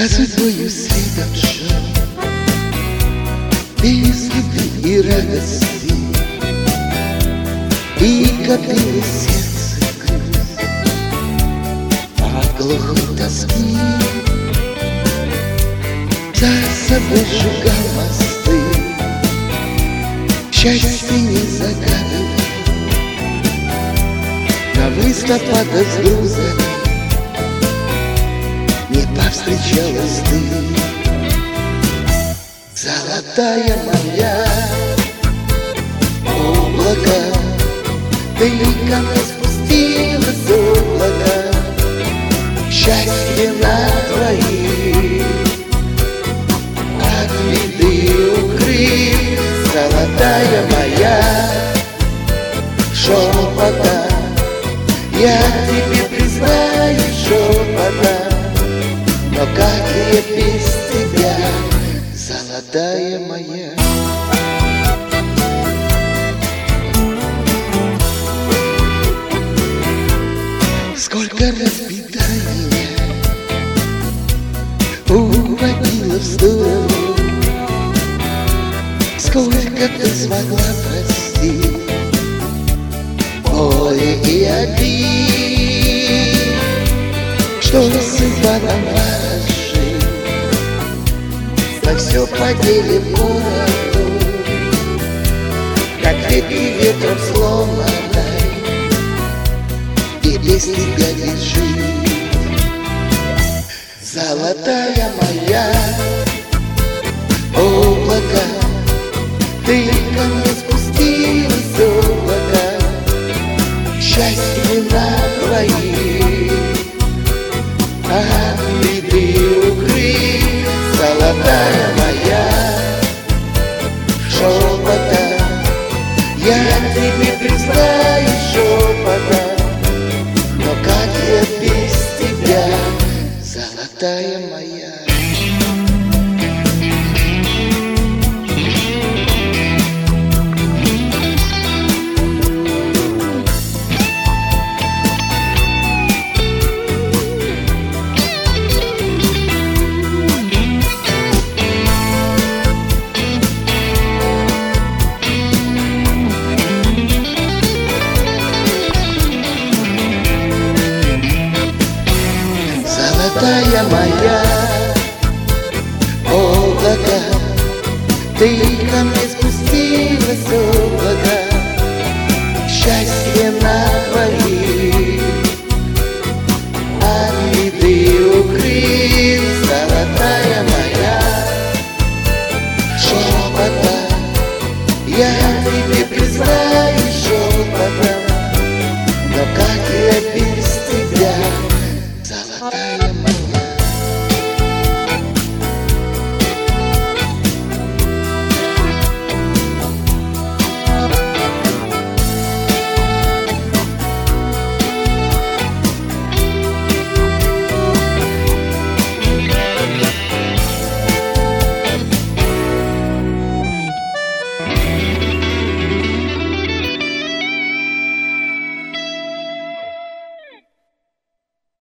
За судьбою следом шел, без любви и радости, и копилось сердце грусть от глухой тоски. За собой сжигал мосты, счастье не загадывал, на выставках с грузами не повстречалась ты. Золотая моя, облако, ты ко мне спустилась, облако, счастье на твоих от беды укрыть. Золотая моя, шепота, я тебе признаюсь шепота, но как я без тебя, золотая моя. Сколько раз беда меня уводила в сторону, сколько ты смогла простить боли и обид, что судьба нам ворожит, на все поделим городу, как ветви ветром сломанной, и без тебя лежит. Золотая моя, облако, ты ко мне спустилась, облако, счастье на твоих от беды укрыть. Золотая моя, шепота, я тебе признаюсь шепота, но как я без тебя, золотая моя. Золотая моя, облако, ты ко мне спустилась, облако, счастье на